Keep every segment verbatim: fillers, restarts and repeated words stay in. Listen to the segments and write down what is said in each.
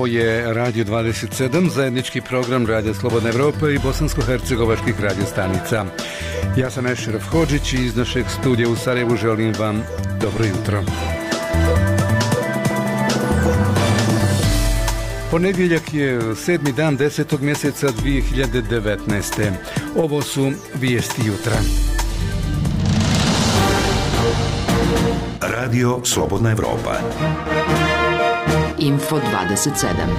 Ovo je Radio dvadeset sedam, zajednički program Radio Slobodna Evropa i bosansko-hercegovačkih radiostanica. Ja sam Ešref Hodžić i iz našeg studija u Sarajevu želim vam dobro jutro. Ponedjeljak je sedmi dan desetog mjeseca dvije hiljade devetnaeste. Ovo su vijesti jutra. Radio Slobodna Evropa. Info dvadeset sedam.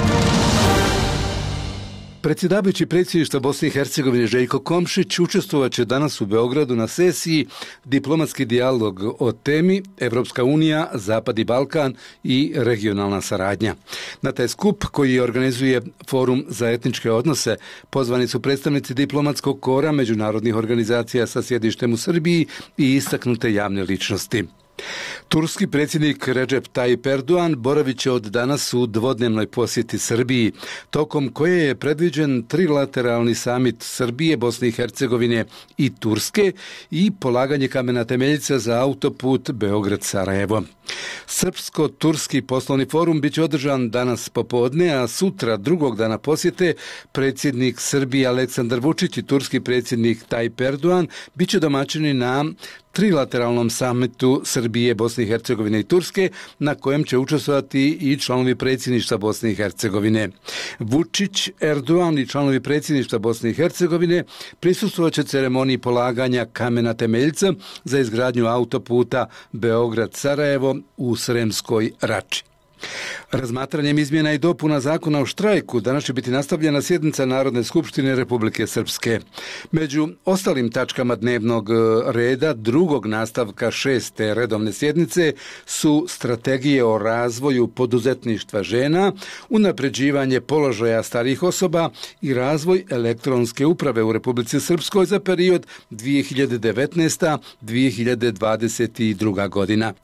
Predsjedavajući predsjedništva Bosne i Hercegovine Željko Komšić učestvovat će danas u Beogradu na sesiji Diplomatski dijalog o temi Evropska unija, Zapadni Balkan i regionalna saradnja. Na taj skup koji organizuje Forum za etničke odnose pozvani su predstavnici diplomatskog kora međunarodnih organizacija sa sjedištem u Srbiji i istaknute javne ličnosti. Turski predsjednik Recep Tayyip Erdogan boravit će od danas u dvodnevnoj posjeti Srbiji, tokom koje je predviđen trilateralni samit Srbije, Bosne i Hercegovine i Turske i polaganje kamena temeljica za autoput Beograd-Sarajevo. Srpsko-turski poslovni forum bit će održan danas popodne, a sutra drugog dana posjete predsjednik Srbije Aleksandar Vučić i turski predsjednik Tayyip Erdogan bit će domaćini na trilateralnom samitu Srbije, Bosne i Hercegovine i Turske, na kojem će učestvovati i članovi predsjedništva Bosne i Hercegovine. Vučić, Erdogan i članovi predsjedništva Bosne i Hercegovine prisustvovat će ceremoniji polaganja kamena temeljca za izgradnju autoputa Beograd-Sarajevo u Sremskoj Rači. Razmatranjem izmjena i dopuna zakona o štrajku danas će biti nastavljena sjednica Narodne skupštine Republike Srpske. Među ostalim tačkama dnevnog reda drugog nastavka šeste redovne sjednice su strategije o razvoju poduzetništva žena, unapređivanje položaja starijih osoba i razvoj elektronske uprave u Republici Srpskoj za period dvije hiljade devetnaesta do dvije hiljade dvadeset druga godina.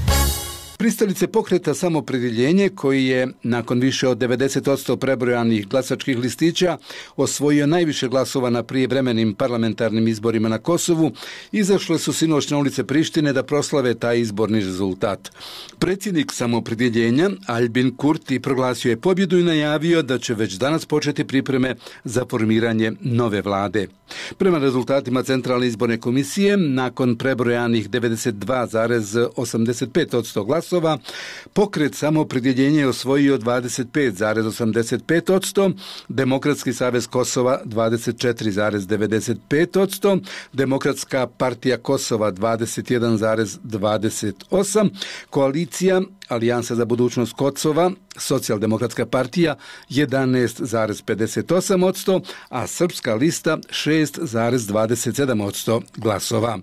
Pristalice pokreta Samopredjeljenje, koji je nakon više od devedeset posto prebrojanih glasačkih listića osvojio najviše glasova na prijevremenim parlamentarnim izborima na Kosovu, izašle su sinoć na ulice Prištine da proslave taj izborni rezultat. Predsjednik Samopredjeljenja Albin Kurti proglasio je pobjedu i najavio da će već danas početi pripreme za formiranje nove vlade. Prema rezultatima Centralne izborne komisije, nakon prebrojanih devedeset dva zarez osamdeset pet posto glasova, pokret Samopredjeljenje je osvojio dvadeset pet zarez osamdeset pet posto, Demokratski savez Kosova dvadeset četiri zarez devedeset pet posto, Demokratska partija Kosova dvadeset jedan zarez dvadeset osam, koalicija Alijansa za budućnost Kosova, Socijaldemokratska partija jedanaest zarez pedeset osam posto, a Srpska lista šest zarez dvadeset sedam posto glasova.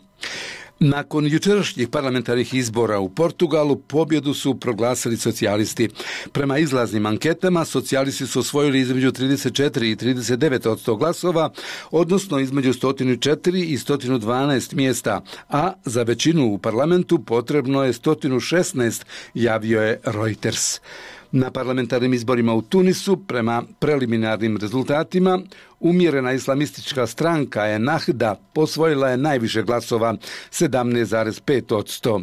Nakon jučerašnjih parlamentarnih izbora u Portugalu pobjedu su proglasili socijalisti. Prema izlaznim anketama socijalisti su osvojili između trideset četiri i trideset devet posto glasova, odnosno između sto četiri i sto dvanaest mjesta, a za većinu u parlamentu potrebno je sto šesnaest, javio je Reuters. Na parlamentarnim izborima u Tunisu, prema preliminarnim rezultatima, umjerena islamistička stranka Ennahda osvojila je najviše glasova, sedamnaest zarez pet posto.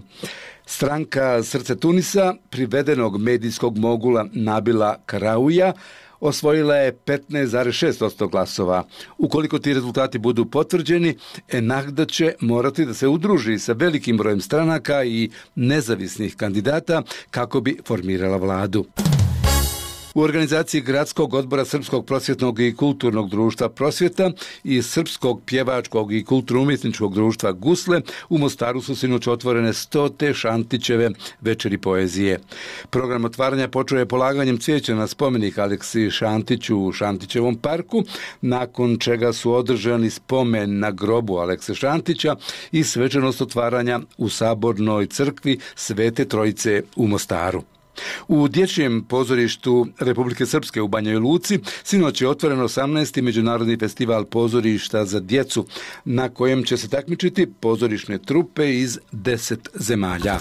Stranka Srce Tunisa, privedenog medijskog mogula Nabila Karauja, osvojila je petnaest zarez šest posto glasova. Ukoliko ti rezultati budu potvrđeni, Ennahda će morati da se udruži sa velikim brojem stranaka i nezavisnih kandidata kako bi formirala vladu. U organizaciji Gradskog odbora Srpskog prosvjetnog i kulturnog društva Prosvjeta i Srpskog pjevačkog i kulturno-umjetničkog društva Gusle u Mostaru su sinoć otvorene stote Šantićeve večeri poezije. Program otvaranja počeo je polaganjem cvijeća na spomenik Aleksi Šantiću u Šantićevom parku, nakon čega su održani spomen na grobu Alekse Šantića i svečanost otvaranja u Sabornoj crkvi Svete Trojice u Mostaru. U dječjem pozorištu Republike Srpske u Banjoj Luci sinoć je otvoren osamnaesti međunarodni festival pozorišta za djecu, na kojem će se takmičiti pozorišne trupe iz deset zemalja.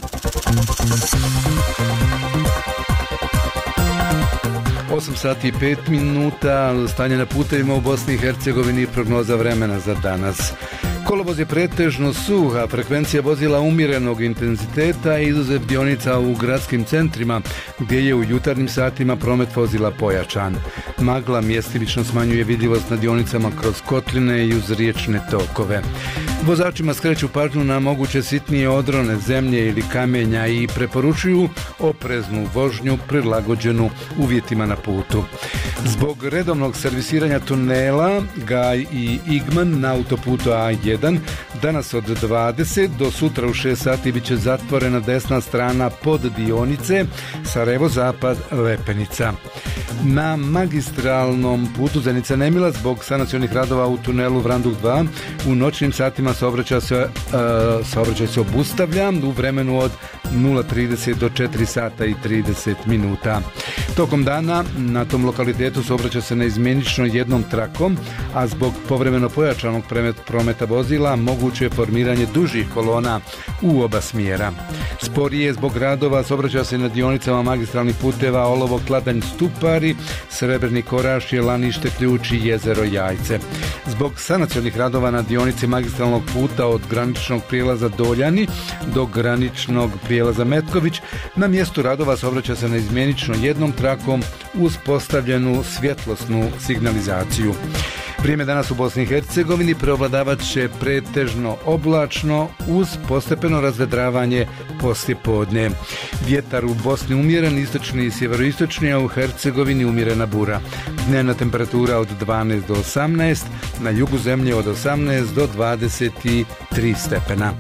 osam sati i pet minuta, stanje na putevima u Bosni i Hercegovini, prognoza vremena za danas. Kolovoz je pretežno suha, frekvencija vozila umjerenog intenziteta i izuzev dionica u gradskim centrima, gdje je u jutarnjim satima promet vozila pojačan. Magla mjestimično smanjuje vidljivost na dionicama kroz kotline i uz riječne tokove. Vozačima skreću pažnju na moguće sitnije odrone zemlje ili kamenja i preporučuju opreznu vožnju prilagođenu uvjetima na putu. Zbog redovnog servisiranja tunela Gaj i Igman na autoputu A jedan danas od dvadeset do sutra u šest sati bit će zatvorena desna strana pod dionice Sarajevo-Zapad Lepenica. Na magistralnom putu Zenica-Nemila zbog sanacionih radova u tunelu Vranduk dva u noćnim satima saobraćaj se, uh, saobraćaj se obustavlja u vremenu od nula trideset do četiri sata i trideset minuta. Tokom dana na tom lokalitetu saobraća se neizmjenično jednom trakom, a zbog povremeno pojačanog prometa vozila moguće je formiranje dužih kolona u oba smjera. Sporije zbog radova saobraća se na dionicama magistralnih puteva Olovo, Kladanj, Stupari, Srebrni Korašje, Lanište, Ključ i Jezero Jajce. Zbog sanacionih radova na dionici magistralnog puta od graničnog prijelaza Doljani do graničnog prijelaza Metković, na mjestu radova saobraća se neizmjenično jednom trakom uz postavljenu svjetlosnu signalizaciju. Vrijeme danas u Bosni i Hercegovini preovladavat će pretežno oblačno uz postepeno razvedravanje poslije podne. Vjetar u Bosni umjeren, istočni i sjeveroistočni, a u Hercegovini umjerena bura. Dnevna temperatura od dvanaest do osamnaest, na jugu zemlje od osamnaest do dvadeset tri stepena.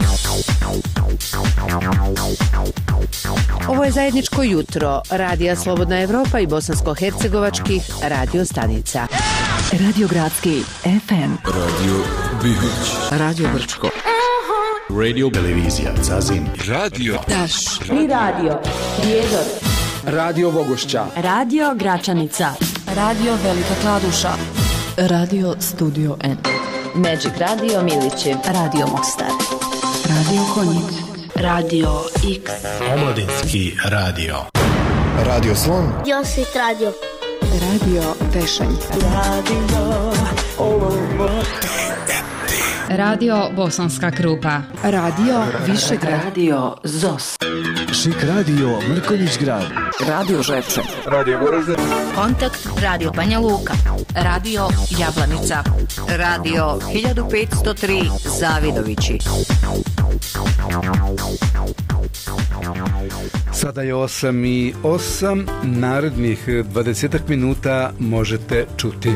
Ovo je zajedničko jutro Radija Slobodna Evropa i bosansko-hercegovačkih radio stanica. Radio Gradski F M, Radio Bihoć, Radio Brčko, Radio Televizija Zazin, Radio Daš, Tri radio Prijedor, Radio Vogošća, Radio Gračanica, Radio Velika Kladuša, Radio Studio N, Magic Radio Milići, Radio Mostar, Radio Konjic, Radio X, Omladinski radio, Radio Slon, Josit Radio, Radio Tešanj, Radio Radio Bosanska Krupa, Radio Višegrad, Radio Zos, Šik Radio Mrkonjić Grad, Radio Žepče, Radio Goražde, Kontakt Radio Banja Luka, Radio Jablanica, Radio hiljadu petsto tri Zavidovići. Sada je osam i osam, narednih dvadesetak minuta možete čuti.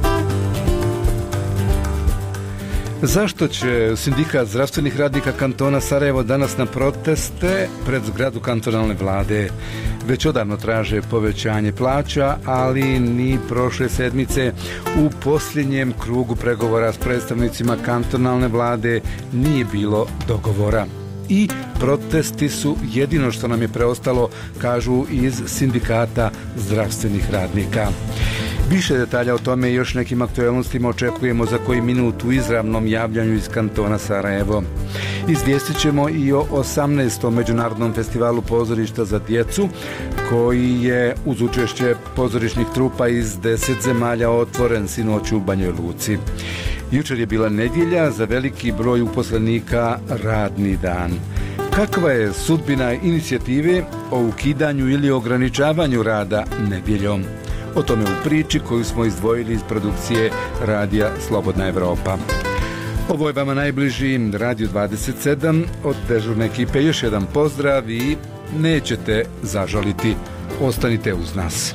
Zašto će sindikat zdravstvenih radnika kantona Sarajevo danas na proteste pred zgradu kantonalne vlade? Već odavno traže povećanje plaća, ali ni prošle sedmice u posljednjem krugu pregovora s predstavnicima kantonalne vlade nije bilo dogovora. I protesti su jedino što nam je preostalo, kažu iz sindikata zdravstvenih radnika. Više detalja o tome i još nekim aktualnostima očekujemo za koji minut u izravnom javljanju iz kantona Sarajevo. Izvijestit ćemo i o osamnaestom međunarodnom festivalu pozorišta za djecu, koji je uz učešće pozorišnih trupa iz deset zemalja otvoren sinoć u Banjoj Luci. Jučer je bila nedjelja, za veliki broj uposlenika radni dan. Kakva je sudbina inicijative o ukidanju ili ograničavanju rada nedjeljom? O tome u priči koju smo izdvojili iz produkcije Radija Slobodna Evropa. Ovo je vama najbliži Radio dvadeset sedam od dežurne ekipe. Još jedan pozdrav i nećete zažaliti. Ostanite uz nas.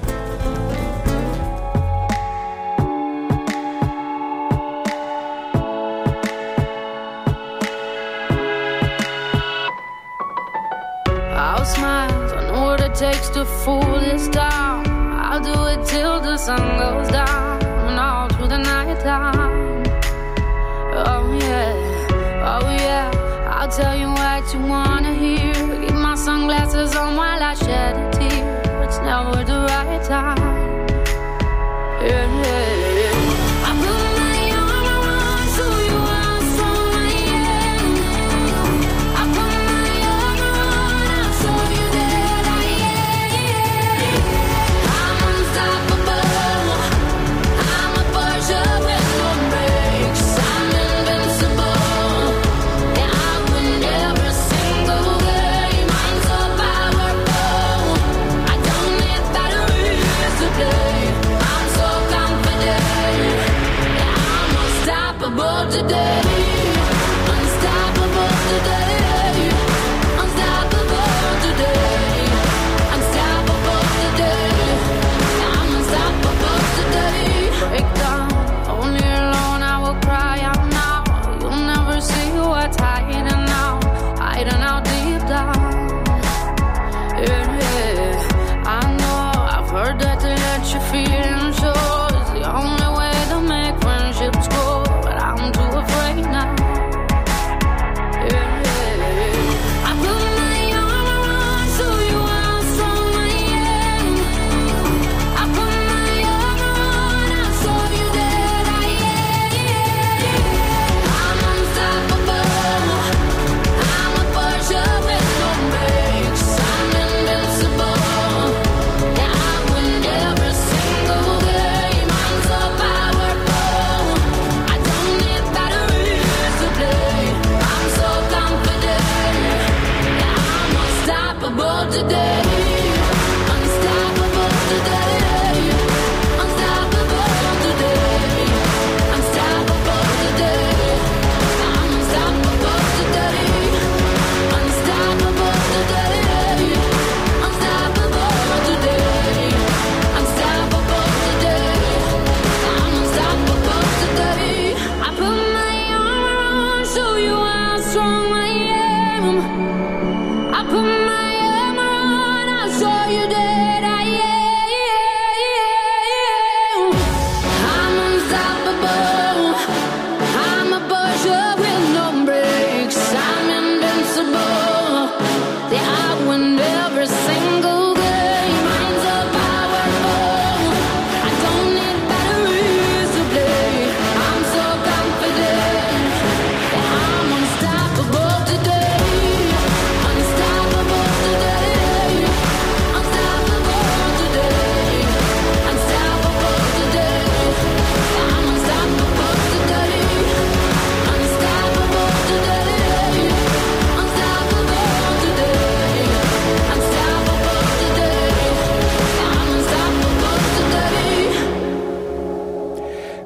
I'll smile, I know what it takes to fool this town. I'll do it till the sun goes down and all through the night time. Oh yeah, oh yeah, I'll tell you what you wanna hear. Keep my sunglasses on while I shed a tear. It's never the right time. Yeah, yeah, yeah. I put my arm around so you are strong, I am. I put my arm around so you that I am. I'm unstoppable. I'm a Porsche with no brakes. I'm invincible.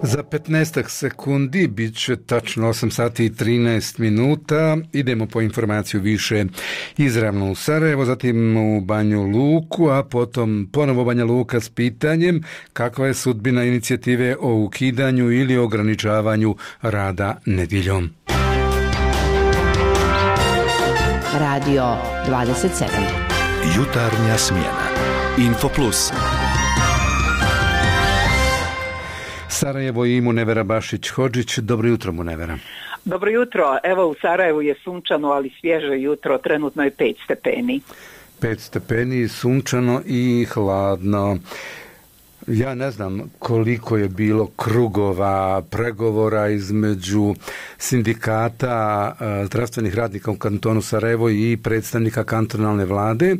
Za petnaestak sekundi bit će tačno osam sati i trinaest minuta. Idemo po informaciju više izravno u Sarajevo, zatim u Banju Luku, a potom ponovo Banja Luka s pitanjem kakva je sudbina inicijative o ukidanju ili ograničavanju rada nedjeljom. Radio dvadeset sedam. Jutarnja smjena. Info Plus. Sarajevo i Munevera Bašić-Hodžić. Dobro jutro, Munevera. Dobro jutro. Evo u Sarajevu je sunčano, ali svježe jutro. Trenutno je pet stepeni. Pet stepeni, sunčano i hladno. Ja ne znam koliko je bilo krugova, pregovora između sindikata zdravstvenih radnika u kantonu Sarajevo i predstavnika kantonalne vlade.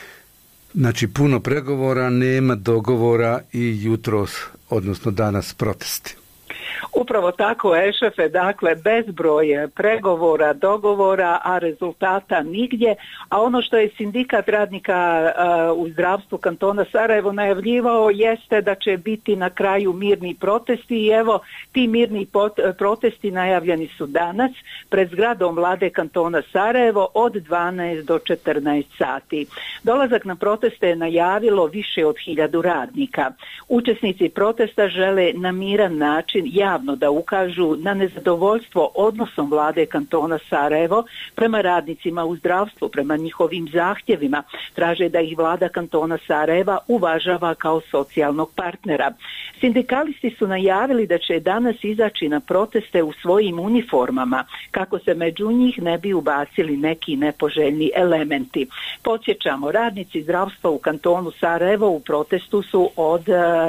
Znači, puno pregovora, nema dogovora i jutros, odnosno danas, protesti. Upravo tako, Ešefe, dakle, bezbroj pregovora, dogovora, a rezultata nigdje, a ono što je sindikat radnika uh, u zdravstvu kantona Sarajevo najavljivao jeste da će biti na kraju mirni protesti i evo, ti mirni pot, protesti najavljeni su danas pred zgradom vlade kantona Sarajevo od dvanaest do četrnaest sati. Dolazak na proteste je najavilo više od hiljadu radnika. Učesnici protesta žele na miran način javno da ukažu na nezadovoljstvo odnosom vlade kantona Sarajevo prema radnicima u zdravstvu, prema njihovim zahtjevima. Traže da ih vlada kantona Sarajeva uvažava kao socijalnog partnera. Sindikalisti su najavili da će danas izaći na proteste u svojim uniformama, kako se među njih ne bi ubacili neki nepoželjni elementi. Podsjećamo, radnici zdravstva u kantonu Sarajevo u protestu su od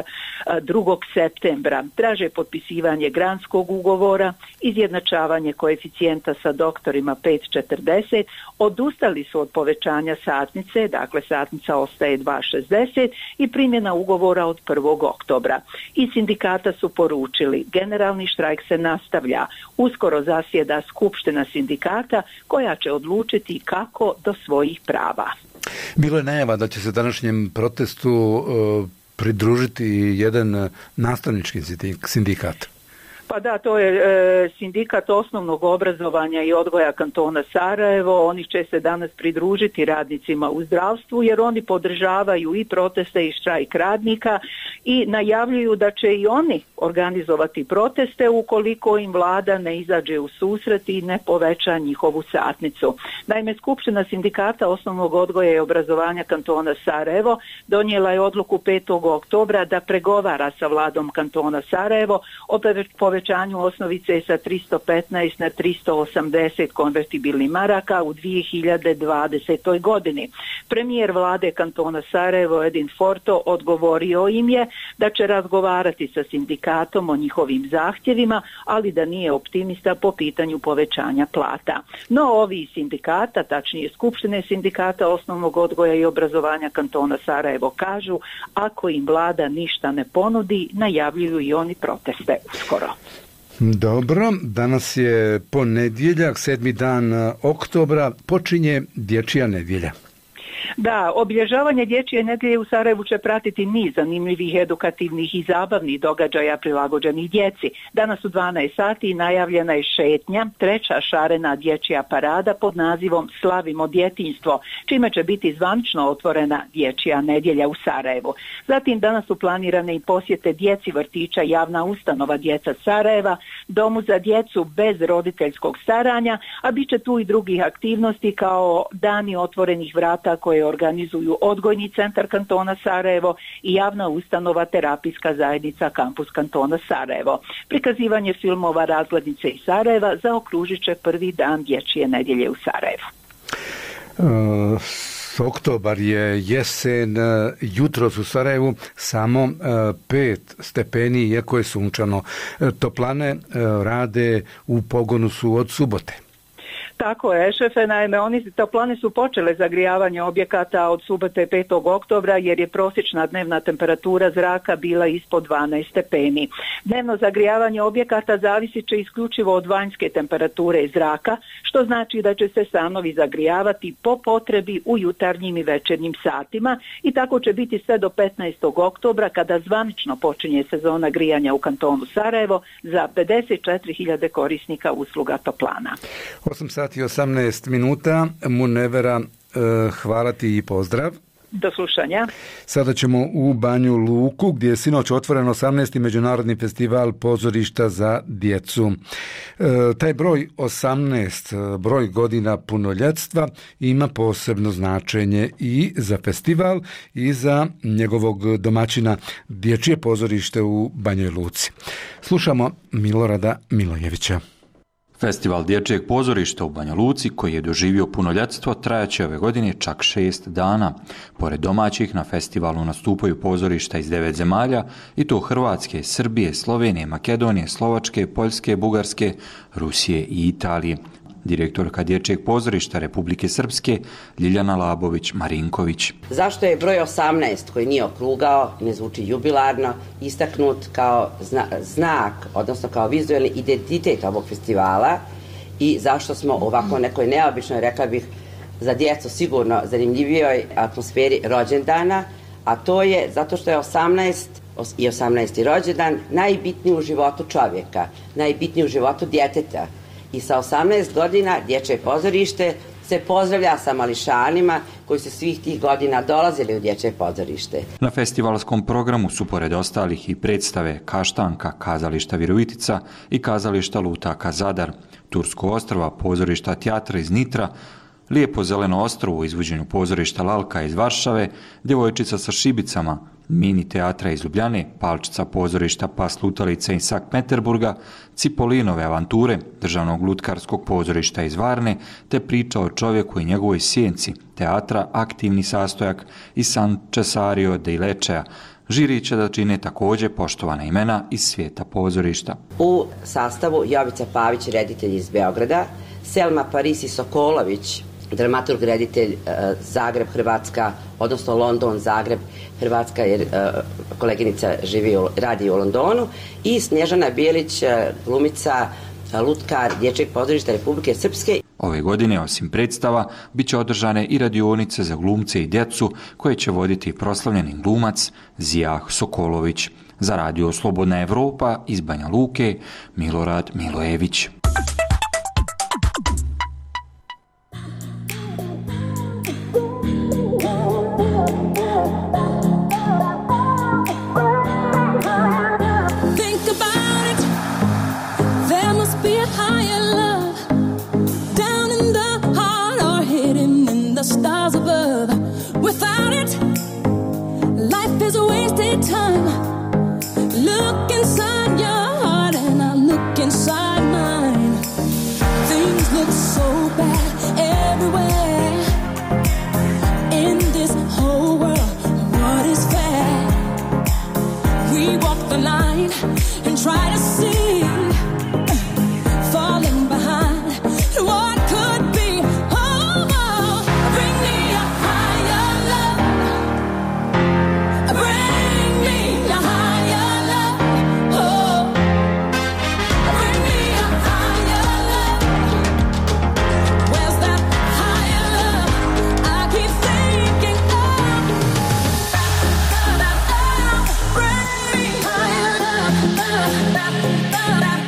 drugog septembra. Traže potpisivanje granskog ugovora, izjednačavanje koeficijenta sa doktorima pet zarez četrdeset, odustali su od povećanja satnice, dakle satnica ostaje dva zarez šezdeset i primjena ugovora od prvog oktobra. I sindikata su poručili, generalni štrajk se nastavlja, uskoro zasjeda skupština sindikata koja će odlučiti kako do svojih prava. Bilo je najava da će se današnjem protestu uh, pridružiti jedan nastavnički sindikat. Pa da, to je e, sindikat osnovnog obrazovanja i odgoja kantona Sarajevo. Oni će se danas pridružiti radnicima u zdravstvu jer oni podržavaju i proteste i štrajk radnika i najavljuju da će i oni organizovati proteste ukoliko im vlada ne izađe u susret i ne poveća njihovu satnicu. Naime, Skupština sindikata osnovnog odgoja i obrazovanja kantona Sarajevo donijela je odluku petog oktobra da pregovara sa vladom kantona Sarajevo o povećanju osnovice sa tristo petnaest na tristo osamdeset konvertibilnih maraka u dvije hiljade dvadesetoj godini. Premijer vlade kantona Sarajevo Edin Forto odgovorio im je da će razgovarati sa sindikatom o njihovim zahtjevima, ali da nije optimista po pitanju povećanja plata. No ovi sindikata, tačnije Skupštine sindikata osnovnog odgoja i obrazovanja kantona Sarajevo kažu, ako im vlada ništa ne ponudi, najavljuju i oni proteste uskoro. Dobro, danas je ponedjeljak, sedmi dan oktobra, počinje dječja nedjelja. Da, obilježavanje dječje nedjelje u Sarajevu će pratiti niz zanimljivih edukativnih i zabavnih događaja prilagođenih djeci. Danas u dvanaest sati najavljena je šetnja, treća šarena dječja parada pod nazivom Slavimo djetinjstvo, čime će biti zvanično otvorena dječja nedjelja u Sarajevu. Zatim danas su planirane i posjete djeci vrtića javna ustanova Djeca Sarajeva, domu za djecu bez roditeljskog staranja, a bit će tu i drugih aktivnosti kao dani otvorenih vrata koje organizuju Odgojni centar kantona Sarajevo i javna ustanova Terapijska zajednica Kampus kantona Sarajevo. Prikazivanje filmova Razglednice iz Sarajeva zaokružit će prvi dan dječje nedjelje u Sarajevu. Uh, oktobar je jesen, jutros u Sarajevu samo uh, pet stepeni, iako je sunčano. Uh, toplane uh, rade u pogonu su od subote. Tako je, šefe, naime, oni toplane su počele zagrijavanje objekata od subote petog oktobra jer je prosječna dnevna temperatura zraka bila ispod dvanaest stepeni. Dnevno zagrijavanje objekata zavisit će isključivo od vanjske temperature zraka, što znači da će se stanovi zagrijavati po potrebi u jutarnjim i večernjim satima i tako će biti sve do petnaestog oktobra kada zvanično počinje sezona grijanja u kantonu Sarajevo za pedeset četiri hiljade korisnika usluga toplana. osam sati i osamnaest minuta, Munevera, eh, hvala ti i pozdrav. Do slušanja. Sada ćemo u Banju Luku gdje je sinoć otvoren osamnaesti međunarodni festival pozorišta za djecu. E, taj broj osamnaest, broj godina punoljetstva, ima posebno značenje i za festival i za njegovog domaćina Dječje pozorište u Banjoj Luci. Slušamo Milorada Milojevića. Festival Dječjeg pozorišta u Banja Luci, koji je doživio punoljetstvo, trajaće ove godine čak šest dana. Pored domaćih, na festivalu nastupaju pozorišta iz devet zemalja, i to Hrvatske, Srbije, Slovenije, Makedonije, Slovačke, Poljske, Bugarske, Rusije i Italije. Direktorka Dječjeg pozorišta Republike Srpske, Ljiljana Labović-Marinković. Zašto je broj osamnaest, koji nije okrugao, ne zvuči jubilarno, istaknut kao zna, znak, odnosno kao vizualni identitet ovog festivala, i zašto smo ovako nekoj neobičnoj, rekla bih, za djecu sigurno zanimljivijoj atmosferi rođendana, a to je zato što je osamnaest i osamnaesti rođendan najbitniji u životu čovjeka, najbitniji u životu djeteta. I sa osamnaest godina Dječje pozorište se pozdravlja sa mališanima koji su svih tih godina dolazili u Dječje pozorište. Na festivalskom programu su pored ostalih i predstave Kaštanka, kazališta Virovitica i kazališta Lutaka Zadar, Tursko ostrva, pozorišta Teatra iz Nitra, Lijepo zeleno ostrvo u izvođenju pozorišta Lalka iz Varšave, Djevojčica sa šibicama, Mini teatra iz Ljubljane, Palčica pozorišta Pas Lutalica iz Sankt Peterburga, Cipolinove avanture Državnog lutkarskog pozorišta iz Varne, te Priča o čovjeku i njegovoj sjenci, teatra Aktivni sastojak iz San Cesario de Lecea. Žiri će da čine također poštovana imena iz svijeta pozorišta. U sastavu Jovica Pavić, reditelj iz Beograda, Selma Parisi Sokolović, dramaturg, reditelj, Zagreb, Hrvatska, odnosno London, Zagreb, Hrvatska, jer koleginica živi, radi u Londonu, i Snježana Bijelić, glumica, lutkar Dječjeg pozorišta Republike Srpske. Ove godine, osim predstava, bit će održane i radionice za glumce i djecu koje će voditi proslavljeni glumac Zijah Sokolović. Za Radio Slobodna Evropa iz Banja Luke, Milorad Milojević. Stars above. Without it, life is a wasted time. Look inside your heart and I look inside mine. Things look so bad everywhere in this whole world. What is fair? We walk the line and try to see, falling behind what could be. Bring me higher love, love, love, love.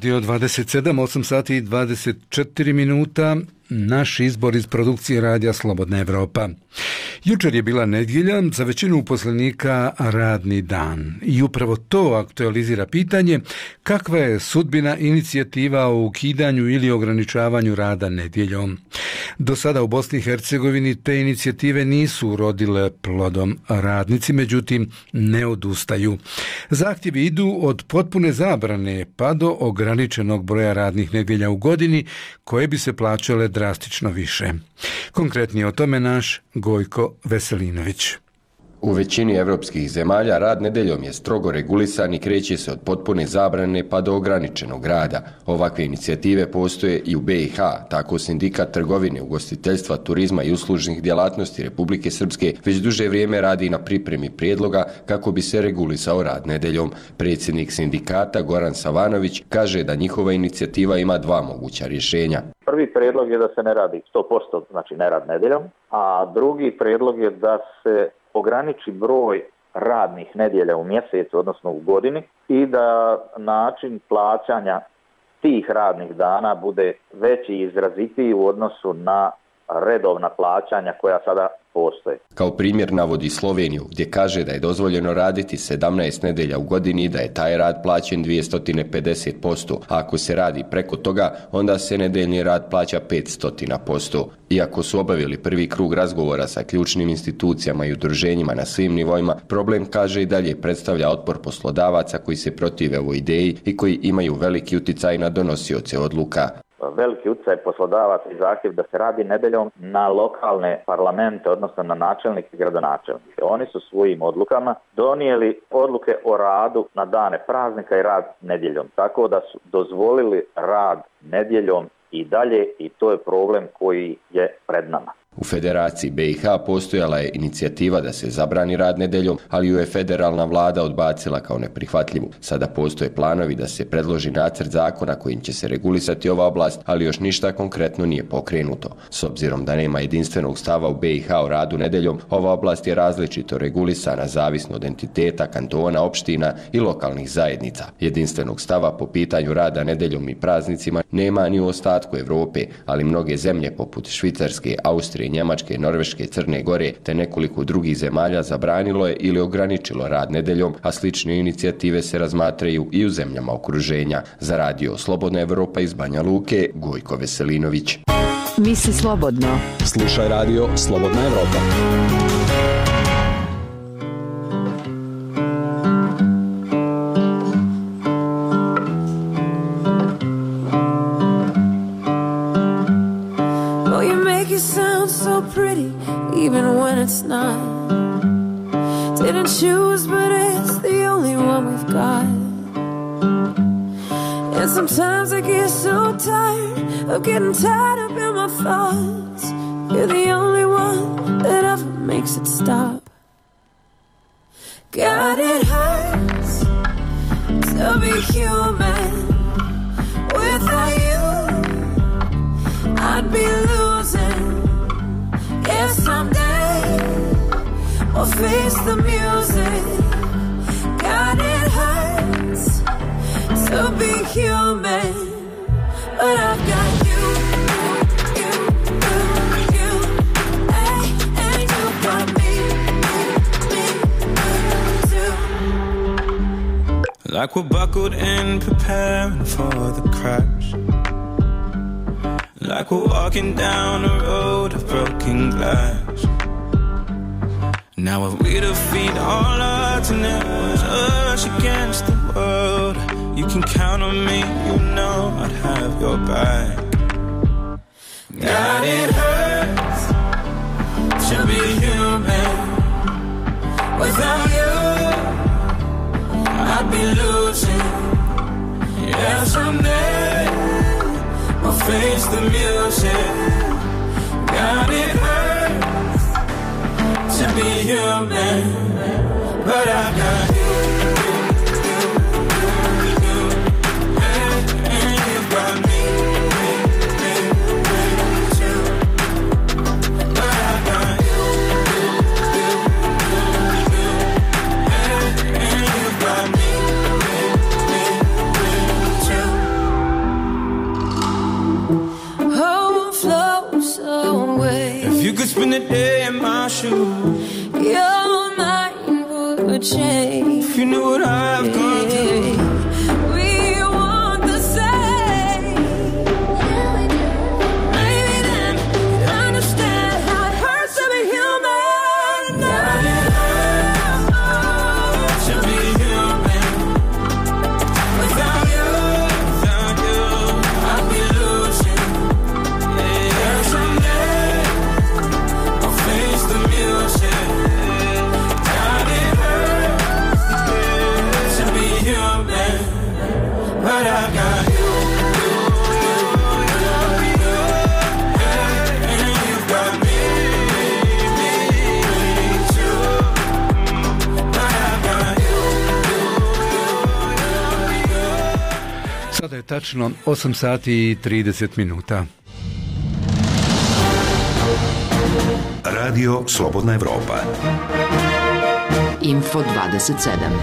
Radio dvadeset sedam, osam sati i dvadeset četiri minuta, naš izbor iz produkcije Radija Slobodna Evropa. Jučer je bila nedjelja, za većinu uposlenika radni dan. I upravo to aktualizira pitanje kakva je sudbina inicijativa o ukidanju ili ograničavanju rada nedjeljom. Do sada u Bosni i Hercegovini te inicijative nisu urodile plodom. Radnici, međutim, ne odustaju. Zahtjevi idu od potpune zabrane pa do ograničenog broja radnih nedjelja u godini koje bi se plaćale drastično više. Konkretnije o tome naš Gojko Veselinović. U većini evropskih zemalja rad nedeljom je strogo regulisan i kreće se od potpune zabrane pa do ograničenog rada. Ovakve inicijative postoje i u B i H, tako Sindikat trgovine, ugostiteljstva, turizma i uslužnih djelatnosti Republike Srpske već duže vrijeme radi na pripremi prijedloga kako bi se regulisao rad nedeljom. Predsjednik sindikata Goran Savanović kaže da njihova inicijativa ima dva moguća rješenja. Prvi prijedlog je da se ne radi sto posto, znači ne rad nedeljom, a drugi prijedlog je da se ograniči broj radnih nedjelja u mjesecu, odnosno u godini, i da način plaćanja tih radnih dana bude veći i izrazitiji u odnosu na redovna plaćanja koja sada postoje. Kao primjer navodi Sloveniju, gdje kaže da je dozvoljeno raditi sedamnaest nedjelja u godini i da je taj rad plaćen dvjesto pedeset posto, a ako se radi preko toga, onda se nedeljni rad plaća petsto posto. Iako su obavili prvi krug razgovora sa ključnim institucijama i udruženjima na svim nivoima, problem, kaže, i dalje predstavlja otpor poslodavaca koji se protive ovoj ideji i koji imaju veliki utjecaj na donosioce odluka. Veliki utjecaj poslodavaca i zahtjev da se radi nedeljom na lokalne parlamente, odnosno na načelnike i gradonačelnike. Oni su svojim odlukama donijeli odluke o radu na dane praznika i rad nedjeljom, tako da su dozvolili rad nedjeljom i dalje, i to je problem koji je pred nama. U Federaciji B i H postojala je inicijativa da se zabrani rad nedeljom, ali ju je federalna vlada odbacila kao neprihvatljivu. Sada postoje planovi da se predloži nacrt zakona kojim će se regulisati ova oblast, ali još ništa konkretno nije pokrenuto. S obzirom da nema jedinstvenog stava u B i H o radu nedeljom, ova oblast je različito regulisana zavisno od entiteta, kantona, opština i lokalnih zajednica. Jedinstvenog stava po pitanju rada nedeljom i praznicima nema ni u ostatku Europe, ali mnoge zemlje poput Švicarske, Austrije, Njemačke, Norveške, Crne Gore te nekoliko drugih zemalja zabranilo je ili ograničilo rad nedeljom, a slične inicijative se razmatraju i u zemljama okruženja. Za Radio Slobodna Evropa iz Banja Luke, Gojko Veselinović. Misli slobodno. Slušaj Radio Slobodna Evropa. Even when it's not. Didn't choose, but it's the only one we've got. And sometimes I get so tired of getting tied up in my thoughts. You're the only one that ever makes it stop. God, it hurts to be human. Without you, I'd be losing. Yeah, someday we'll face the music. God, it hurts to be human, but I've got you, you, you, you, hey, and you got me, me, me too. Like we're buckled in, preparing for the crash. Like we're walking down a road of broken glass. Now if we defeat all odds and it was us against the world, you can count on me, you know I'd have your back. God, it hurts to be human. Without you, I'd be losing. Yeah, someday we'll face the music. God, it hurts to be human, but I got you, you, you, you, and, and you got me, me, me, me too. But I got you, you, you, you, and, and you got me, me, me, me too. you. Your mind would change. If you knew what I've gone through. We want the same. Maybe then you'd understand how it hurts to be human. That it hurts to be human. Without you, without you, I'd be losing. Yeah, someday I'll face the music. That it hurts to be human, but I got you, you, you, you, you, and you've got me, me, me too. But I got you, you, you, you, you. Sada je tačno osam sati i trideset minuta. Radio Slobodna Evropa. Info dvadeset sedam.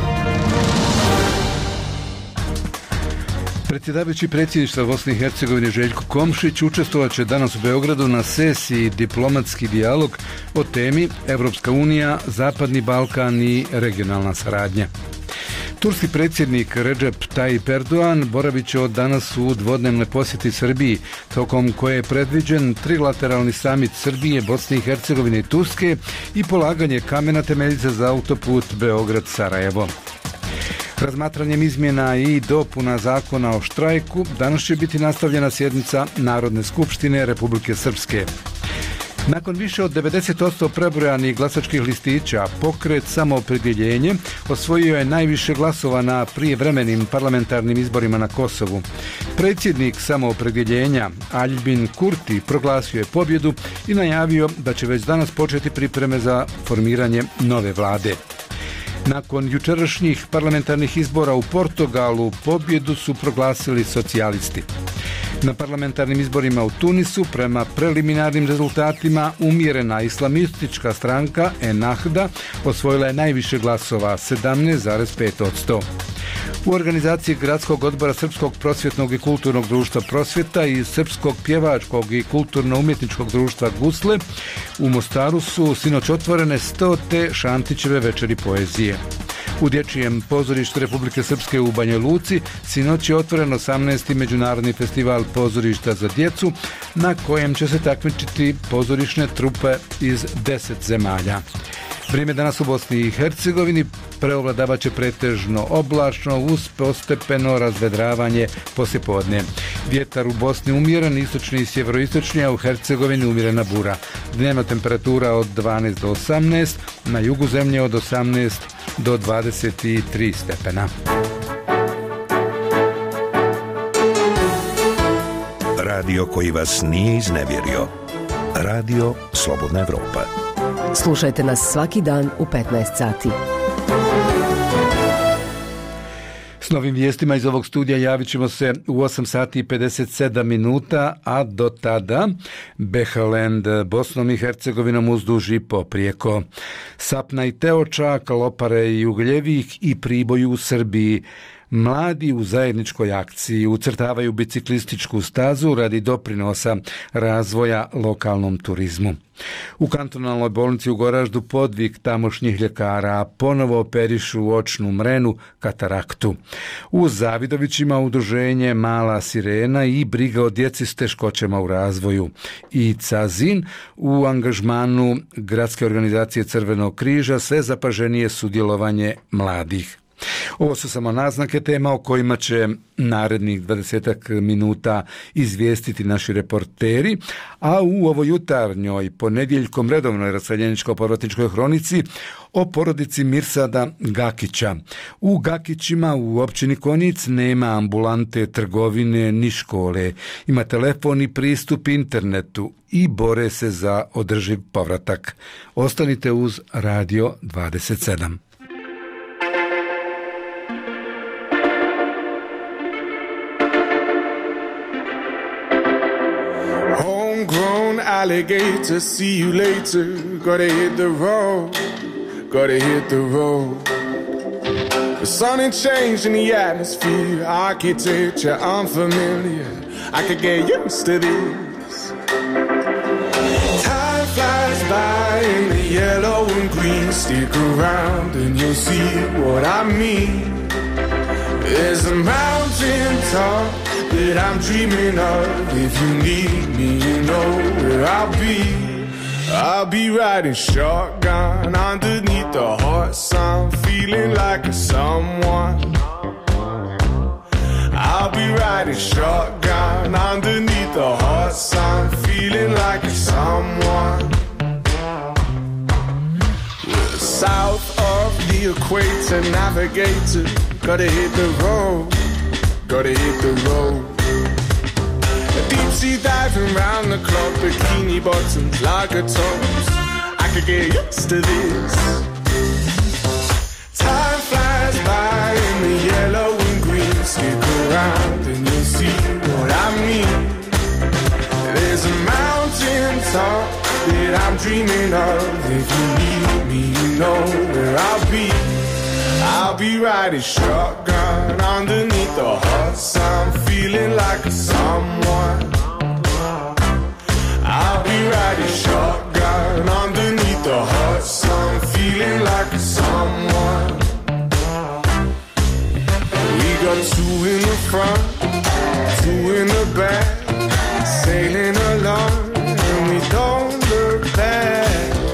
Predsjedavajući predsjedništva Bosne i Hercegovine Željko Komšić učestvovat će danas u Beogradu na sesiji Diplomatski dijalog o temi Evropska unija, Zapadni Balkan i regionalna saradnja. Turski predsjednik Recep Tayyip Erdogan boravit će od danas u dvodnevnoj posjeti Srbiji, tokom koje je predviđen trilateralni samit Srbije, Bosne i Hercegovine i Turske i polaganje kamena temeljice za autoput Beograd-Sarajevo. Razmatranjem izmjena i dopuna zakona o štrajku danas će biti nastavljena sjednica Narodne skupštine Republike Srpske. Nakon više od devedeset posto prebrojanih glasačkih listića, pokret Samoopredjeljenje osvojio je najviše glasova na prijevremenim parlamentarnim izborima na Kosovu. Predsjednik Samoopredjeljenja Aljbin Kurti proglasio je pobjedu i najavio da će već danas početi pripreme za formiranje nove vlade. Nakon jučerašnjih parlamentarnih izbora u Portugalu pobjedu su proglasili socijalisti. Na parlamentarnim izborima u Tunisu prema preliminarnim rezultatima umjerena islamistička stranka Ennahda osvojila je najviše glasova, sedamnaest zarez pet posto. U organizaciji Gradskog odbora Srpskog prosvjetnog i kulturnog društva Prosvjeta i Srpskog pjevačkog i kulturno-umjetničkog društva Gusle u Mostaru su sinoć otvorene stote Šantićeve večeri poezije. U Dječjem pozorištu Republike Srpske u Banja Luci sinoć je otvoren osamnaesti Međunarodni festival pozorišta za djecu, na kojem će se takmičiti pozorišne trupe iz deset zemalja. Vrijeme danas u Bosni i Hercegovini preovladavat će pretežno oblačno uz postepeno razvedravanje poslijepodne. Vjetar u Bosni umjeren, istočni i sjeveroistočni, a u Hercegovini umjerena bura. Dnevna temperatura od dvanaest do osamnaest, na jugu zemlje od osamnaest do dvadeset tri stepena. Radio koji vas nije iznevjerio. Radio Slobodna Evropa. Slušajte nas svaki dan u petnaest sati. S novim vijestima iz ovog studija javit ćemo se u osam sati i pedeset sedam minuta, a do tada Behaland Bosnom i Hercegovinom uzduž i poprijeko. Sapna i Teočak, Lopare i Ugljevik i Priboj u Srbiji. Mladi u zajedničkoj akciji ucrtavaju biciklističku stazu radi doprinosa razvoja lokalnom turizmu. U kantonalnoj bolnici u Goraždu podvig tamošnjih ljekara ponovo operišu očnu mrenu, kataraktu. U Zavidovićima udruženje Mala sirena i briga o djeci s teškoćama u razvoju. I Cazin u angažmanu gradske organizacije Crvenog križa, sve zapaženije sudjelovanje mladih. Ovo su samo naznake tema o kojima će narednih dvadesetak minuta izvijestiti naši reporteri, a u ovoj jutarnjoj ponedjeljkom redovnoj raseljeničko-povratničkoj hronici o porodici Mirsada Gakića. U Gakićima u općini Konjic nema ambulante, trgovine ni škole. Ima telefon i pristup internetu i bore se za održiv povratak. Ostanite uz Radio dvadeset sedam. Homegrown alligator, see you later. Gotta hit the road, gotta hit the road. The sun ain't changed in the atmosphere, architecture unfamiliar. I could get used to this. Time flies by in the green, stick around and you'll see what I mean. There's a mountain top that I'm dreaming of. If you need me, you know where I'll be. I'll be riding shotgun underneath the hot sun, feeling like a someone. I'll be riding shotgun underneath the hot sun, feeling like a someone. We're south of the equator, navigator. Gotta hit the road, gotta hit the road. Deep sea diving round the clock, bikini bottoms, lager tops. I could get used to this. Time flies by in the yellow and green. Stick around and you'll see what I mean. There's a mountain top that I'm dreaming of. If you need me, you know where I'll be. I'll be riding shotgun underneath the hot sun, feeling like a someone. I'll be riding shotgun underneath the hot sun, feeling like a someone. We got two in the front, two in the back, sailing along, and we don't look back.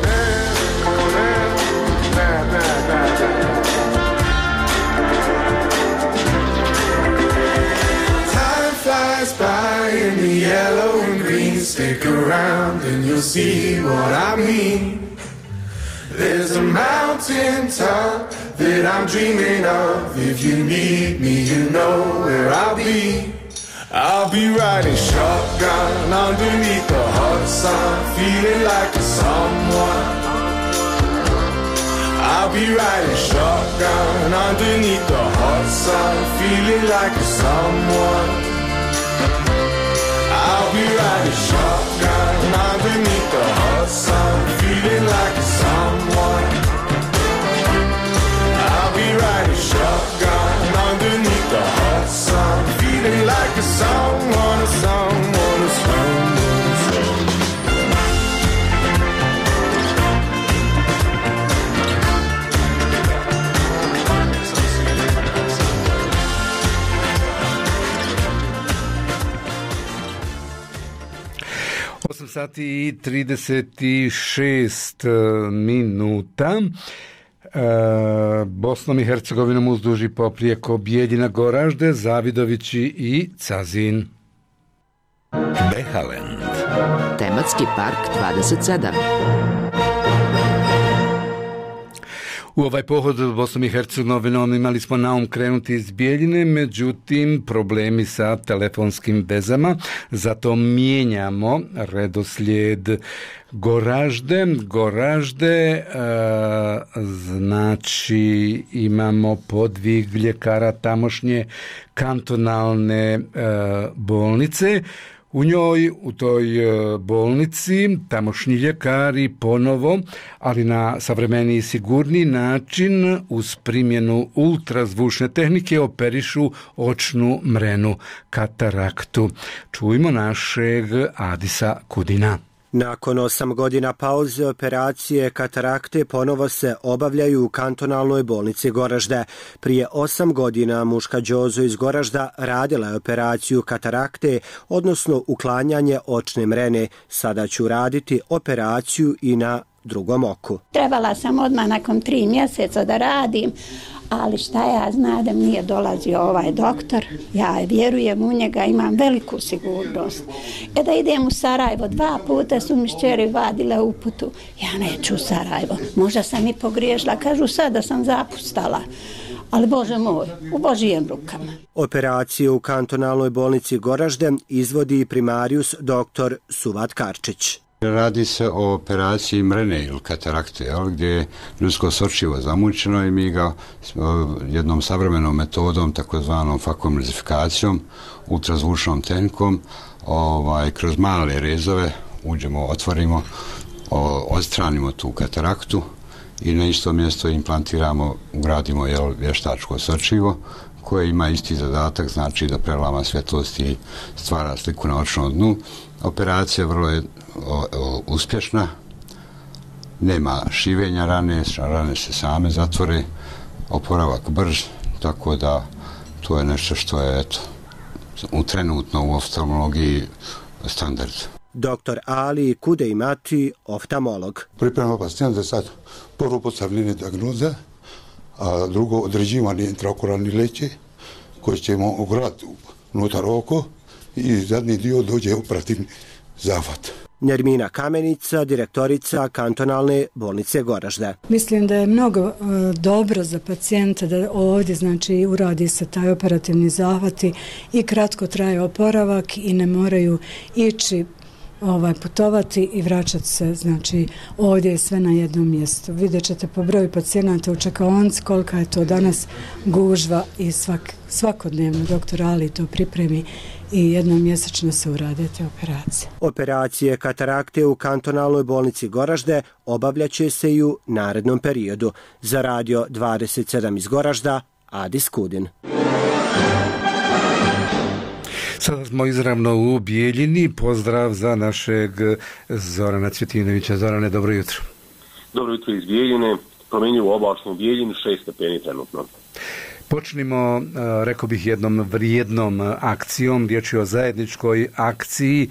By in the yellow and green, stick around and you'll see what I mean. There's a mountain top that I'm dreaming of. If you need me, you know where I'll be. I'll be riding shotgun underneath the hot sun, feeling like a someone. I'll be riding shotgun underneath the hot sun, feeling like a someone. I'll be riding shotgun underneath the hot sun, feeling like a someone. I'll be riding shotgun underneath the hot sun, feeling like a someone, a someone, a someone, a someone. osam sati i trideset šest minuta. E, Bosnom i Hercegovinom uzduži poprijeko Bijeljina, Goražde, Zavidovići i Cazin. Behalend. Tematski park dvadeset sedam. U ovaj pohod Bosnom i Hercegovinom imali smo naum krenuti iz Bijeljine, međutim problemi sa telefonskim vezama, zato mijenjamo redoslijed Goražde. Goražde, znači imamo podvig ljekara tamošnje kantonalne bolnice. U njoj, u toj bolnici, tamošnji ljekari ponovo, ali na savremeniji i sigurniji način, uz primjenu ultrazvučne tehnike, operišu očnu mrenu, kataraktu. Čujmo našeg Adisa Kudina. Nakon osam godina pauze, operacije katarakte ponovo se obavljaju u kantonalnoj bolnici Goražde. Prije osam godina muška Đozo iz Goražda radila je operaciju katarakte, odnosno uklanjanje očne mrene. Sada ću raditi operaciju i na drugom oku. Trebala sam odmah nakon tri mjeseca da radim, ali šta ja znadem, nije dolazio ovaj doktor, ja vjerujem u njega, imam veliku sigurnost. E da idem u Sarajevo, dva puta su mi šćeri vadile uputu, ja neću u Sarajevo, možda sam i pogriješila, kažu sad da sam zapustala. Ali Bože moj, u Božijem rukama. Operaciju u kantonalnoj bolnici Goražde izvodi primarius doktor Suvat Karčić. Radi se o operaciji mrene ili katarakte, jel, gdje je ljudsko sočivo zamućeno i mi ga jednom savremenom metodom, takozvanom fakomrizifikacijom, ultrazvučnom tehnikom, ovaj, kroz male rezove uđemo, otvorimo, o, odstranimo tu kataraktu i na isto mjesto implantiramo, ugradimo jel, vještačko sočivo koje ima isti zadatak, znači da prelama svjetlost i stvara sliku na očnom dnu. Operacija vrlo je o, o, uspješna. nema šivenja rane, rane se same zatvore, oporavak brž, tako da to je nešto što je eto, u trenutno u oftalmologiji standard. Doktor Ali Kudejmati, oftalmolog. Priprema pacijenta sad prvo postavljanje dijagnoze, a drugo određivanje intraokularne leće koje ćemo ugraditi unutar oko i zadnji dio dođe operativni zahvat. Nermina Kamenica, direktorica kantonalne bolnice Goražde. Mislim da je mnogo uh, dobro za pacijenta da ovdje znači uradi se taj operativni zahvat i kratko traje oporavak i ne moraju ići ovaj, putovati i vraćati se, znači ovdje je sve na jednom mjestu. Vidjet ćete po broju pacijenata u čekaonici kolika je to danas gužva i svak, svakodnevno doktor Ali to pripremi i jednom mjesečno se urade te operacije. Operacije katarakte u kantonalnoj bolnici Goražde obavljaće se i u narednom periodu. Za Radio dvadeset sedam iz Goražda, Adis Kudin. Sada smo izravno u Bijeljini. Pozdrav za našeg Zorana Cvjetinovića. Zorane, dobro jutro. Dobro jutro iz Bijeljine. Promenju oblačno u Bijeljini, šest stepeni trenutno. Počnimo, rekao bih, jednom vrijednom akcijom. Riječ je o zajedničkoj akciji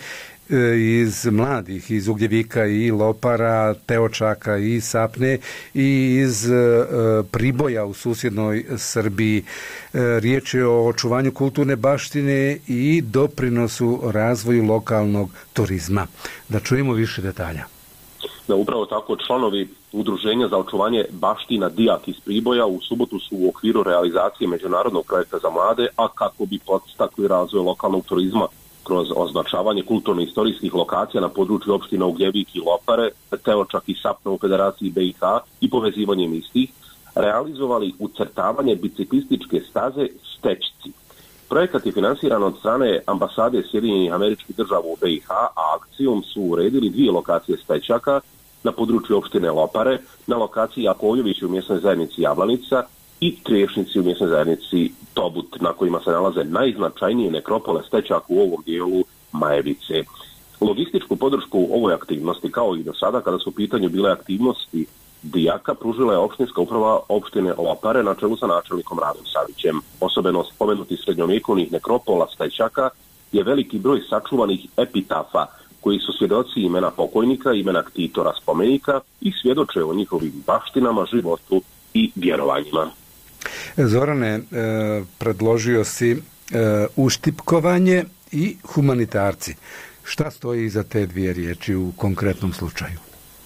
iz mladih, iz Ugljevika i Lopara, Teočaka i Sapne i iz Priboja u susjednoj Srbiji. Riječ je o očuvanju kulturne baštine i doprinosu razvoju lokalnog turizma. Da čujemo više detalja. Da, upravo tako, članovi Udruženja za očuvanje baština Dijak iz Priboja u subotu su u okviru realizacije međunarodnog projekta za mlade, a kako bi podstakli razvoj lokalnog turizma kroz označavanje kulturno-istorijskih lokacija na području opština Ugljevik i Lopare, Teočak i Sapna u Federaciji B i H i povezivanjem istih, realizovali ucrtavanje biciklističke staze Stečci. Projekat je finansiran od strane ambasade Sjedinjenih Američkih Država u B i H, a akcijom su uredili dvije lokacije Stečaka na području opštine Lopare, na lokaciji Jakovljević u mjesnoj zajednici Jablanica i Triješnici u mjesnoj zajednici Tobut, na kojima se nalaze najznačajnije nekropole Stečaka u ovom dijelu Majevice. Logističku podršku ovoj aktivnosti, kao i do sada kada su u pitanju bile aktivnosti Dijaka, pružila je opštinska uprava opštine Lopare na čelu sa načelnikom Radom Savićem. Osobeno spomenuti srednjovjekovnih nekropola Stečaka je veliki broj sačuvanih epitafa koji su svjedoci imena pokojnika, imena ktitora spomenika i svjedoče o njihovim baštinama, životu i vjerovanjima. Zorane, predložio si uštipkovanje i humanitarci. Šta stoji iza te dvije riječi u konkretnom slučaju?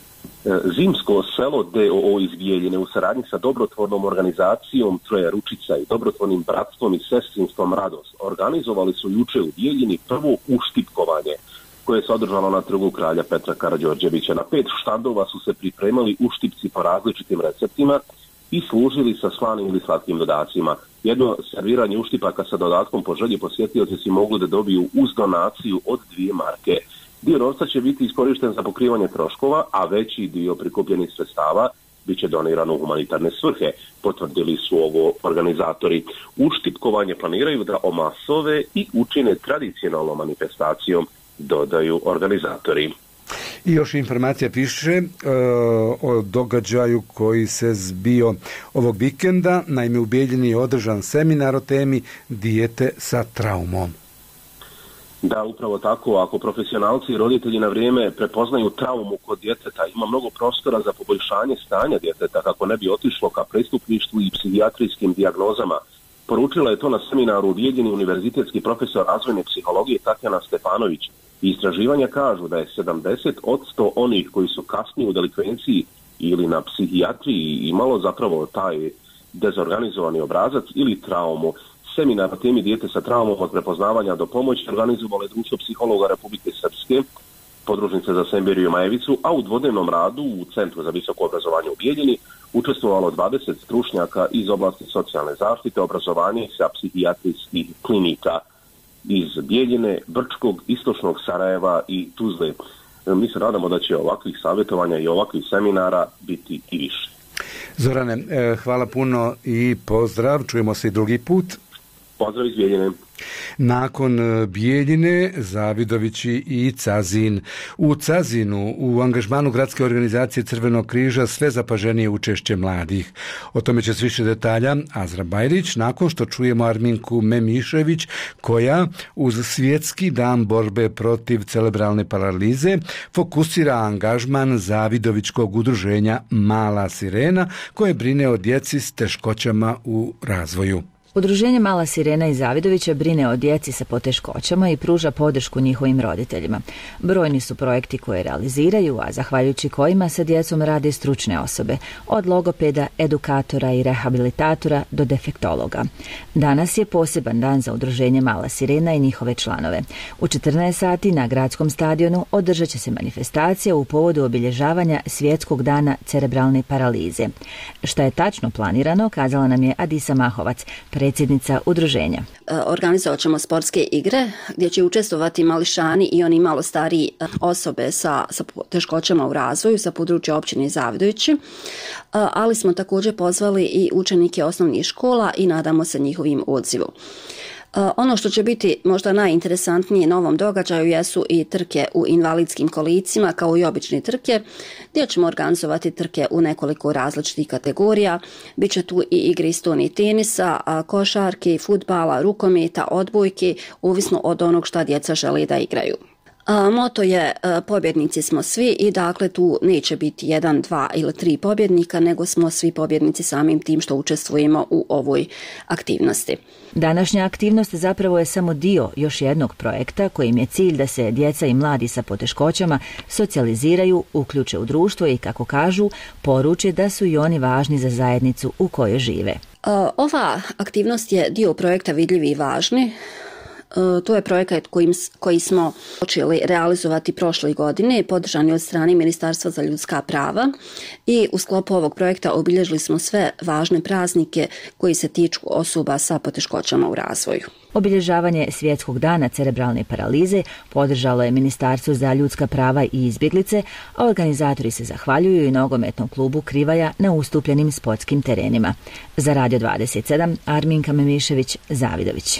Zimsko selo D O O iz Bijeljine u saradnji sa dobrotvornom organizacijom Troje Ručica i dobrotvornim bratstvom i sestrinstvom Radost organizovali su juče u Bijeljini prvo uštipkovanje koje se održalo na trgu kralja Petra Karađorđevića. Na pet štandova su se pripremali uštipci po različitim receptima i služili sa slanim ili slatkim dodacima. Jedno serviranje uštipaka sa dodatkom po želji posjetioci si mogli da dobiju uz donaciju od dvije marke. Dio novca će biti iskorišten za pokrivanje troškova, a veći dio prikupljenih sredstava bit će doniran u humanitarne svrhe, potvrdili su ovo organizatori. Uštipkovanje planiraju da omasove i učine tradicionalnom manifestacijom, dodaju organizatori. I još informacija piše e, o događaju koji se zbio ovog vikenda. Naime, u Bijeljini je održan seminar o temi dijete sa traumom. Da, upravo tako. Ako profesionalci i roditelji na vrijeme prepoznaju traumu kod djeteta, ima mnogo prostora za poboljšanje stanja djeteta kako ne bi otišlo ka prestupništvu i psihijatrijskim dijagnozama. Poručila je to na seminaru u Bijeljini univerzitetski profesor razvojne psihologije Tatjana Stefanović. Istraživanja kažu da je sedamdeset posto onih koji su kasnije u delikvenciji ili na psihijatriji imalo zapravo taj dezorganizovani obrazac ili traumu. Seminar o temi dijete sa traumom od prepoznavanja do pomoći organizovalo je Društvo psihologa Republike Srpske, podružnice za Semberiju i Majevicu, a u dvodnevnom radu u Centru za visoko obrazovanje u Bijeljini učestvovalo dvadeset stručnjaka iz oblasti socijalne zaštite, obrazovanja i sa psihijatrijskih klinika iz Bijeljine, Brčkog, Istočnog Sarajeva i Tuzle. Mi se nadamo da će ovakvih savjetovanja i ovakvih seminara biti i više. Zorane, hvala puno i pozdrav. Čujemo se i drugi put. Pozdrav iz Bijeljine. Nakon Bijeljine, Zavidovići i Cazin. U Cazinu, u angažmanu gradske organizacije Crvenog križa, sve zapaženije učešće mladih. O tome će s više detalja Azra Bajrić, nakon što čujemo Arminku Memišević, koja uz svjetski dan borbe protiv cerebralne paralize fokusira angažman Zavidovićkog udruženja Mala sirena, koje brine o djeci s teškoćama u razvoju. Udruženje Mala sirena iz Zavidovića brine o djeci sa poteškoćama i pruža podršku njihovim roditeljima. Brojni su projekti koje realiziraju, a zahvaljujući kojima sa djecom rade stručne osobe, od logopeda, edukatora i rehabilitatora do defektologa. Danas je poseban dan za Udruženje Mala sirena i njihove članove. U četrnaest sati na gradskom stadionu održat će se manifestacija u povodu obilježavanja Svjetskog dana cerebralne paralize. Šta je tačno planirano, kazala nam je Adisa Mahovac, predsjednica udruženja. Organizovat ćemo sportske igre gdje će učestvovati mališani i oni malo stariji osobe sa, sa teškoćama u razvoju sa područja općine Zavidovići, ali smo također pozvali i učenike osnovnih škola i nadamo se njihovim odzivu. Ono što će biti možda najinteresantnije na ovom događaju jesu i trke u invalidskim kolicima kao i obične trke, gdje ćemo organizovati trke u nekoliko različitih kategorija. Biće tu i igre stoni tenisa, košarke, fudbala, rukometa, odbojke, ovisno od onog šta djeca žele da igraju. A, moto je a, pobjednici smo svi i dakle tu neće biti jedan, dva ili tri pobjednika, nego smo svi pobjednici samim tim što učestvujemo u ovoj aktivnosti. Današnja aktivnost zapravo je samo dio još jednog projekta kojim je cilj da se djeca i mladi sa poteškoćama socijaliziraju, uključe u društvo i, kako kažu, poruče da su i oni važni za zajednicu u kojoj žive. A, ova aktivnost je dio projekta Vidljivi i važni. To je projekat kojim, koji smo počeli realizovati prošle godine, podržani od strane Ministarstva za ljudska prava, i u sklopu ovog projekta obilježili smo sve važne praznike koji se tiču osoba sa poteškoćama u razvoju. Obilježavanje Svjetskog dana cerebralne paralize podržalo je Ministarstvo za ljudska prava i izbjeglice, a organizatori se zahvaljuju i nogometnom klubu Krivaja na ustupljenim sportskim terenima. Za Radio dvadeset sedam, Arminka Memišević, Zavidović.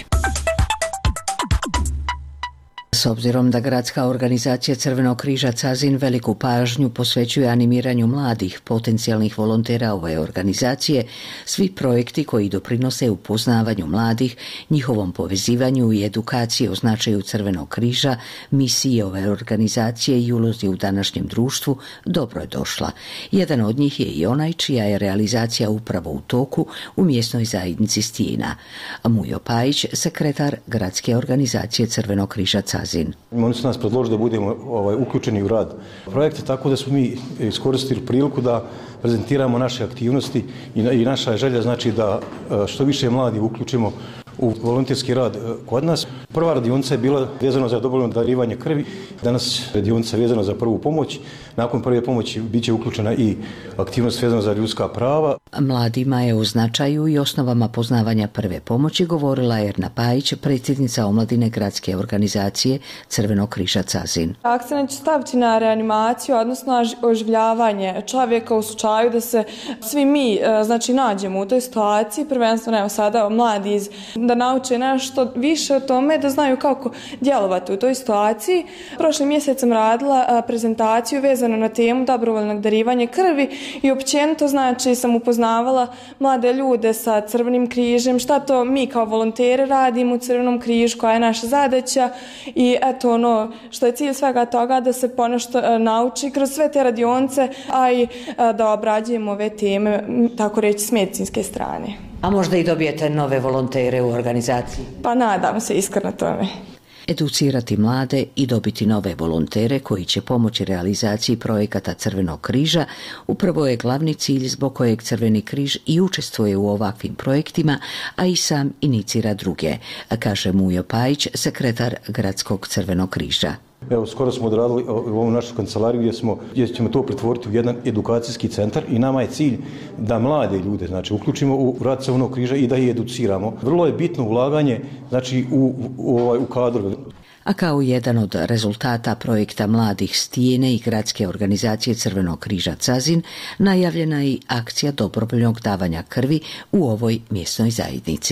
S obzirom da gradska organizacija Crvenog križa Cazin veliku pažnju posvećuje animiranju mladih potencijalnih volontera ove organizacije, svi projekti koji doprinose upoznavanju mladih, njihovom povezivanju i edukaciji o značaju Crvenog križa, misiji ove organizacije i ulozi u današnjem društvu, dobro je došla. Jedan od njih je i onaj čija je realizacija upravo u toku u mjesnoj zajednici Stijina. Mujo Pajić, sekretar gradske organizacije Crvenog križa Cazin. Oni su nas predložili da budemo ovaj, uključeni u rad projekta, tako da smo mi iskoristili priliku da prezentiramo naše aktivnosti i, i naša je želja znači da što više mladi uključimo u volonterski rad kod nas. Prva radionica je bila vezana za dobrovoljno darivanje krvi, danas radionica je vezana za prvu pomoć. Nakon prve pomoći bit će uključena i aktivnost vezana za ljudska prava. Mladima je u značaju i osnovama poznavanja prve pomoći govorila Erna Pajić, predsjednica omladine gradske organizacije Crvenog križa Cazin. Akcent će staviti na reanimaciju, odnosno oživljavanje čovjeka u slučaju da se svi mi znači, nađemo u toj situaciji, prvenstveno evo sada mladi iz, da nauče nešto više o tome, da znaju kako djelovati u toj situaciji. Prošli mjesec sam radila prezentaciju vezanu na temu dobrovoljnog darivanja krvi i općenito znači sam upoznavala mlade ljude sa Crvenim križem, šta to mi kao volonteri radimo u Crvenom križu, koja je naša zadaća i eto ono što je cilj svega toga da se ponešto nauči kroz sve te radionice, a i da obrađujemo ove teme, tako reći, s medicinske strane. A možda i dobijete nove volontere u organizaciji? Pa nadam se iskreno tome. Educirati mlade i dobiti nove volontere koji će pomoći realizaciji projekata Crvenog križa upravo je glavni cilj zbog kojeg Crveni križ i učestvuje u ovakvim projektima, a i sam inicira druge, kaže Mujo Pajić, sekretar gradskog Crvenog križa. Evo, skoro smo odradili u ovom našu kancelariju gdje, smo, gdje ćemo to pretvoriti u jedan edukacijski centar i nama je cilj da mlade ljude znači, uključimo u rad Crvenog križa i da ih educiramo. Vrlo je bitno ulaganje znači, u, u, u, u kadrove. A kao jedan od rezultata projekta mladih Stijene i gradske organizacije Crvenog križa Cazin najavljena je i akcija dobrovoljnog davanja krvi u ovoj mjesnoj zajednici.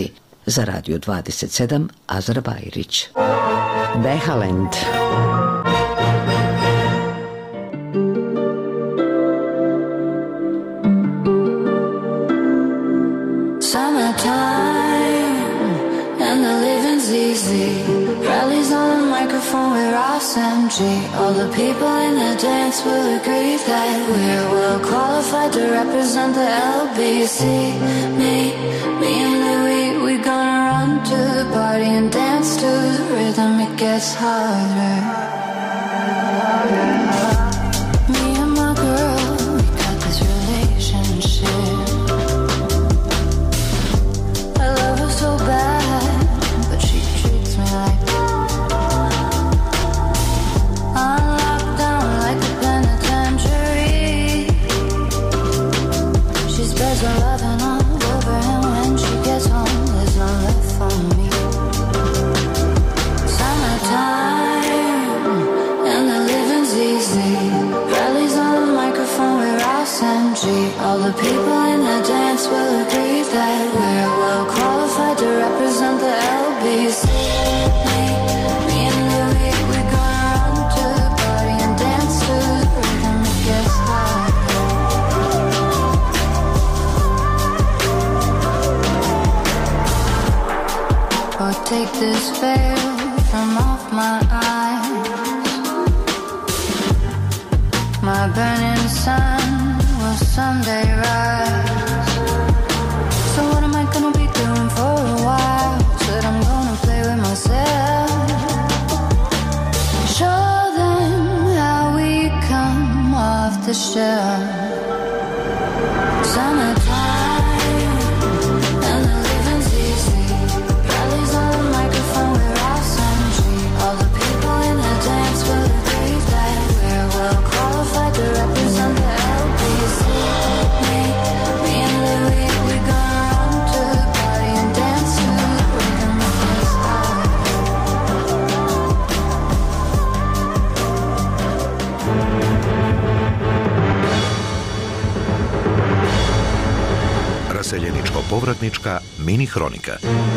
Za Radio dvadeset sedam Azra Bajrić. Behalend. All the people in the dance will agree that we're well qualified to represent the L B C. Me, me and Louis, we gonna run to the party and dance to the rhythm. It gets harder. Me and my girl, we got this relationship. I love her so bad, but she treats me like I'm locked down like a penitentiary. She spreads her loving all over, and when she gets home, there's none left for me. Summertime, and the living's easy. Rallies on the microphone with Ross M G. All the people in the dance will agree that we're well qualified to represent the L B C. Take this veil from off my eyes. My burning sun will someday rise. So what am I gonna be doing for a while? Said I'm gonna play with myself. Show them how we come off the shelf. Summertime. Raseljeničko-povratnička mini hronika.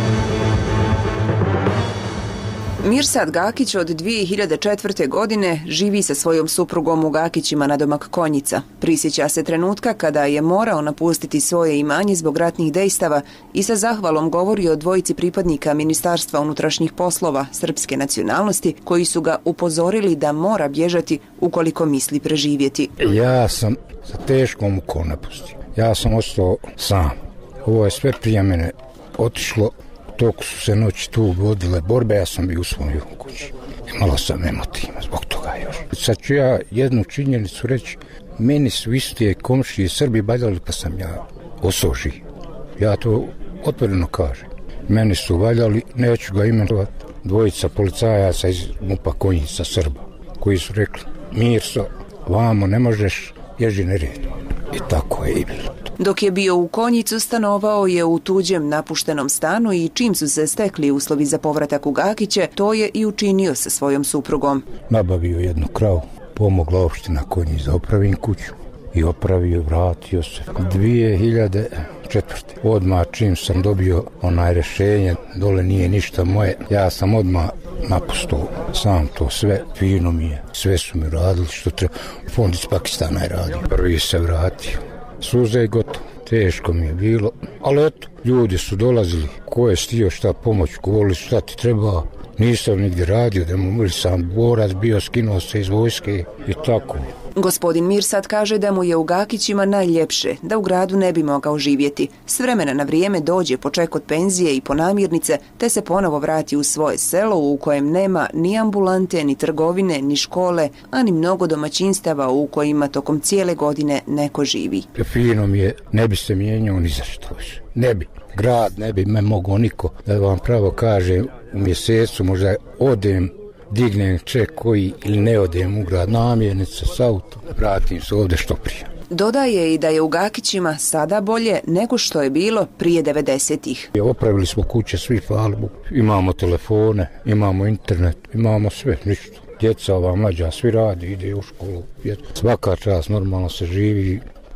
Mirsad Gakić od dvije hiljade četvrte. godine živi sa svojom suprugom u Gakićima nadomak Konjica. Prisjeća se trenutka kada je morao napustiti svoje imanje zbog ratnih dejstava i sa zahvalom govori o dvojici pripadnika Ministarstva unutrašnjih poslova srpske nacionalnosti koji su ga upozorili da mora bježati ukoliko misli preživjeti. Ja sam sa teškom mukom napustio. Ja sam ostao sam. Ovo je sve prije mene otišlo. Toku su se noći tu vodile borbe, ja sam bio u svojoj kući. I malo sam emotivno zbog toga još. Sad ću ja jednu činjenicu reći. Meni su iste komšije Srbi valjali pa sam ja osoži. Ja to otvoreno kažem. Meni su valjali, neću ga imenovati, dvojica policajaca iz MUP-a Konjica Srba, koji su rekli, Mirso, vamo ne možeš, ježi nered. I tako je i bilo. Dok je bio u Konjicu, stanovao je u tuđem napuštenom stanu i čim su se stekli uslovi za povratak u Gakiće, to je i učinio sa svojom suprugom. Nabavio jednu kravu, pomogla opština Konjic da opravim kuću i opravio, vratio se. dvije hiljade četvrte. Odmah čim sam dobio onaj rješenje, dole nije ništa moje, ja sam odmah napustio sam to sve, fino mi je, sve su mi radili što treba. Fond iz Pakistana je radio, prvi se vratio. Suze je gotovo, teško mi je bilo, ali eto, ljudi su dolazili, ko je stio šta pomoć, govorili šta ti treba, nisam nigdje radio, da mu sam borac bio, skinuo se iz vojske i tako. Gospodin Mirsad kaže da mu je u Gakićima najljepše, da u gradu ne bi mogao živjeti. S vremena na vrijeme dođe po ček od penzije i po namirnice, te se ponovo vrati u svoje selo u kojem nema ni ambulante, ni trgovine, ni škole, a ni mnogo domaćinstava u kojima tokom cijele godine neko živi. Fino mi je, ne bi se mijenjao ni za što. Ne bi. Grad ne bi me mogao niko, da vam pravo kažem, u mjesecu možda odem, dignem ček koji ili ne odem u grad, namjernica s autom, vratim se ovdje što prije. Dodaje i da je u Gakićima sada bolje nego što je bilo prije devedesetih. Opravili smo kuće svi, hvala Bogu. Imamo telefone, imamo internet, imamo sve, ništa. Djeca, ova mlađa, svi radi, ide u školu. Svaka čast, normalno se živi,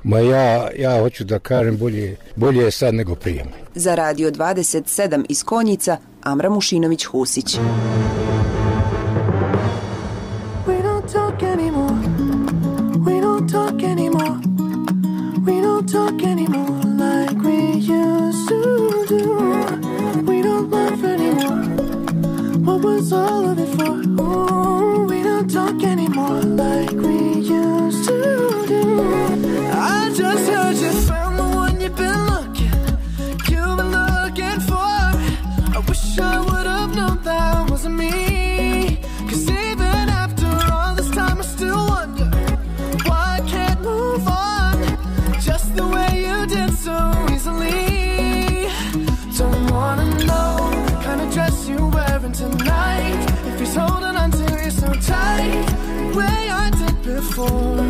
Ma ja, ja hoću da kažem bolje, bolje je sad nego prije. Za Radio dvadeset sedam iz Konjica, Amra Mušinović-Husić. We don't talk anymore. We don't talk anymore. We don't talk anymore like we used to do. We don't laugh anymore. What was all of it for? Ooh, we don't talk anymore like we used to do. I just heard you found the one you've been looking, you've been looking for. I wish I would have known that wasn't me. Cause even after all this time I still wonder why I can't move on just the way you did so easily. Don't wanna know the kind of dress you're wearing tonight, if he's holding on to you so tight, the way I did before.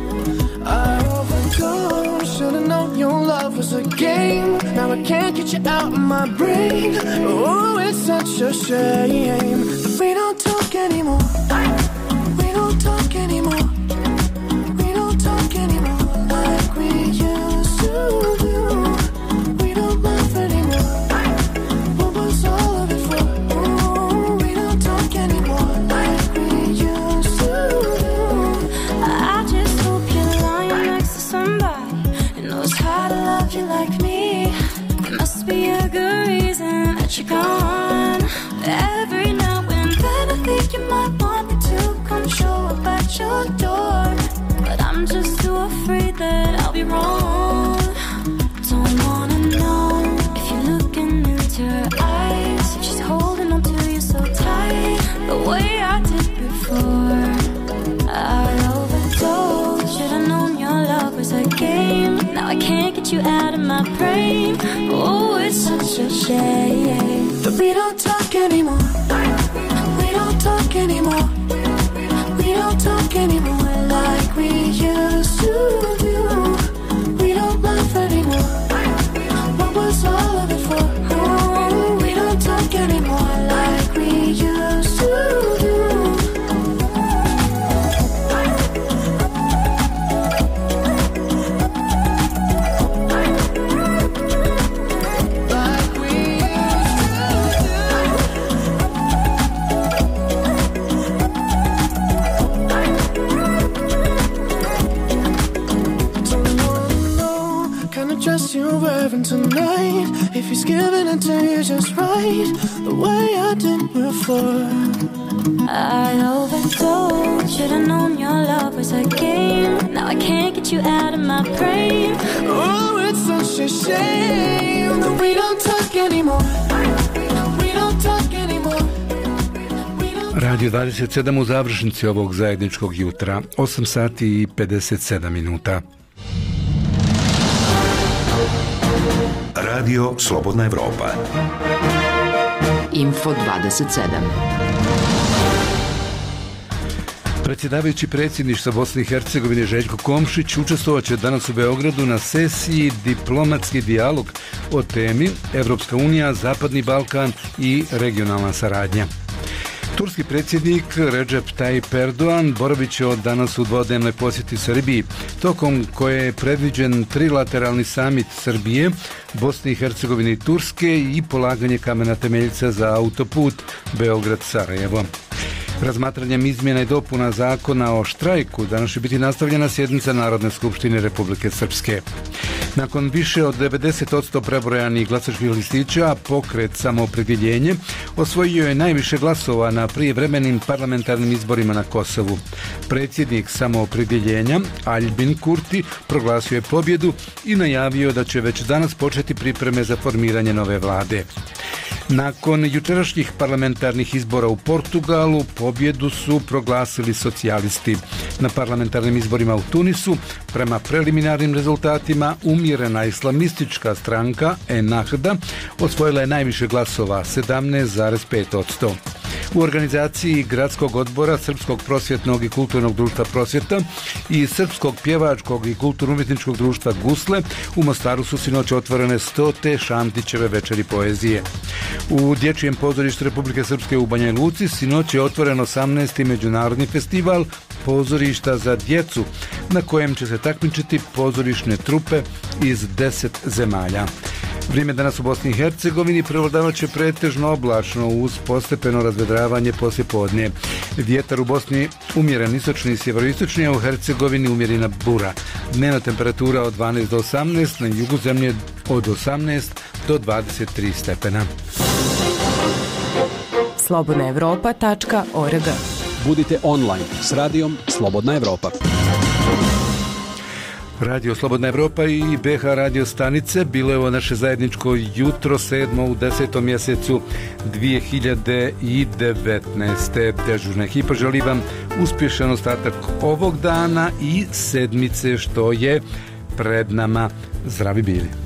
I overdosed, should've known your love was a game. Now I can't get you out of my brain. Oh, it's such a shame that we don't talk anymore. We don't talk anymore. We don't talk anymore like we used to do. We don't laugh anymore. What was all of it for? Oh, we don't talk anymore like we used to do. I just hope you're lying next to somebody who knows how to love you like me. There must be a good reason that you're gone. Every now and then I think you might want me to come show up at your door, but I'm just too afraid that I'll be wrong. Don't wanna know if you're looking into her eyes, if she's holding on to you so tight, the way I did before. I overdosed, should've known your love was a game. Now I can't get you out of my brain. Oh, it's such a shame that we don't talk anymore. We don't talk anymore. We don't talk anymore like we used to do. We don't laugh anymore. What was all of it for? Oh, we don't talk anymore like we used to do. Dress you're wearing tonight, if he's giving it to you just right, the way I did before. I overdosed, should've known your love was a game. Now I can't get you out of my brain. Oh, it's such a shame that we don't talk anymore. We don't talk anymore. Radio dvadeset sedam u završnici ovog zajedničkog jutra, osam sati i pedeset sedam minuta. Radio Slobodna Evropa. Info dvadeset sedam. Predsjedavajući predsjedništva Bosne i Hercegovine Željko Komšić učestvovaće danas u Beogradu na sesiji Diplomatski dijalog o temi Evropska unija, Zapadni Balkan i regionalna saradnja. Turski predsjednik Recep Tayyip Erdogan boravit će od danas u dvodnevnoj posjeti Srbiji, tokom koje je predviđen trilateralni samit Srbije, Bosne i Hercegovine i Turske i polaganje kamena temeljca za autoput Beograd-Sarajevo. Razmatranjem izmjena i dopuna zakona o štrajku danas će biti nastavljena sjednica Narodne skupštine Republike Srpske. Nakon više od devedeset posto prebrojanih glasačkih listića, pokret Samoopredjeljenje osvojio je najviše glasova na prijevremenim parlamentarnim izborima na Kosovu. Predsjednik Samoopredjeljenja Aljbin Kurti proglasio je pobjedu i najavio da će već danas početi pripreme za formiranje nove vlade. Nakon jučerašnjih parlamentarnih izbora u Portugalu, pobjedu su proglasili socijalisti. Na parlamentarnim izborima u Tunisu, prema preliminarnim rezultatima, umjerena islamistička stranka Ennahda osvojila je najviše glasova, sedamnaest zarez pet posto. U organizaciji Gradskog odbora Srpskog prosvjetnog i kulturnog društva Prosvjeta i Srpskog pjevačkog i kulturno-umjetničkog društva Gusle u Mostaru su sinoć otvorene stote Šantićeve večeri poezije. U Dječjem pozorištu Republike Srpske u Banja Luci sinoć je otvoren osamnaesti međunarodni festival pozorišta za djecu, na kojem će se takmičiti pozorišne trupe iz deset zemalja. Vrijeme danas u Bosni i Hercegovini prevladavat će pretežno oblačno uz postepeno razvedravanje poslijepodne. Vjetar u Bosni umjeren istočni i sjeveroistočni, a u Hercegovini umjerena bura. Dnevna temperatura od dvanaest do osamnaest, na jugu zemlje od osamnaest do dvadeset tri stepena. slobodna evropa tačka org. Budite online s radijom Slobodna Evropa. Radio Slobodna Evropa i B H radio stanice bilo je ovo naše zajedničko jutro sedmo u desetom mjesecu dvije hiljade devetnaeste. Dežurna ekipa želi vam uspješan ostatak ovog dana i sedmice što je pred nama. Zdravi bili.